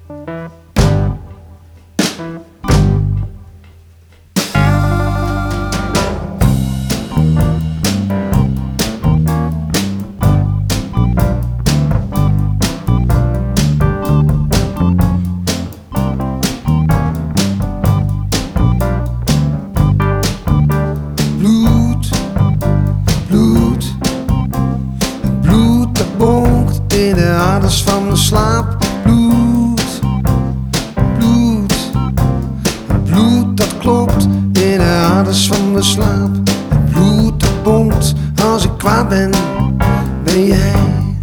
In de aders van mijn slaap. Bloed, bloed, bloed dat klopt. In de aders van mijn slaap. Bloed dat bonkt. Als ik kwaad ben, ben jij.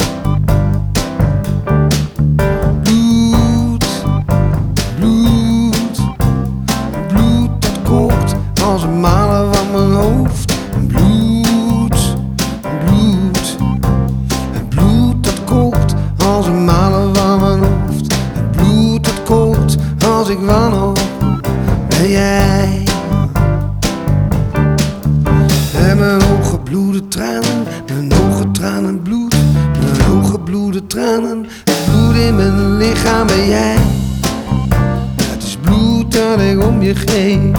Bloed, bloed, bloed dat kookt. Als een malen van mijn hoofd. Bloed, bloed, bloed dat kookt. Als een malen van mijn hoofd. Het bloed dat kookt. Als ik wanhoop, ben jij. En mijn ogen bloeden tranen. Mijn ogen tranen bloed. Mijn ogen bloeden tranen. Het bloed in mijn lichaam ben jij. Het is bloed dat ik om je geef.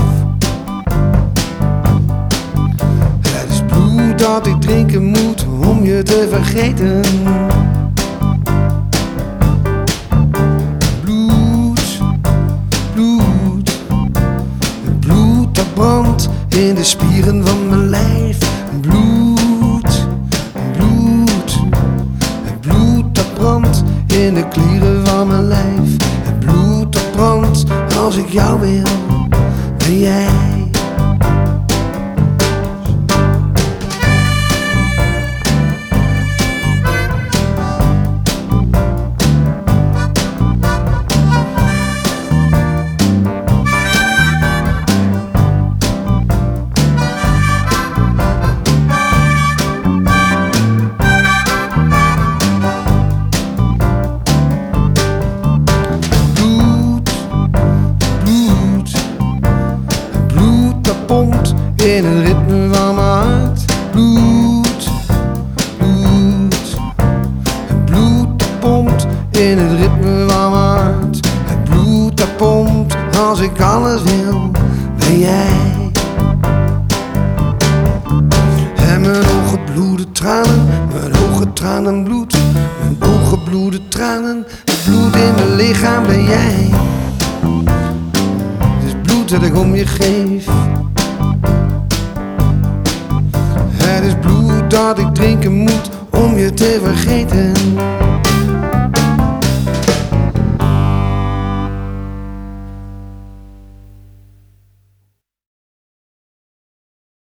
Het is bloed dat ik drinken moet om je te vergeten. In de spieren van mijn lijf. Bloed, bloed, het bloed dat brandt. In de klieren van mijn lijf. Het bloed dat brandt. Als ik jou wil, ben jij. In het ritme van mijn hart. Bloed, bloed, het bloed dat pompt. In het ritme van mijn hart. Het bloed dat pompt. Als ik alles wil, ben jij. En mijn ogen bloeden tranen. Mijn ogen tranen bloed. Mijn ogen bloeden tranen. Het bloed in mijn lichaam ben jij. Het is bloed dat ik om je geef. Het is bloed dat ik drinken moet om je te vergeten.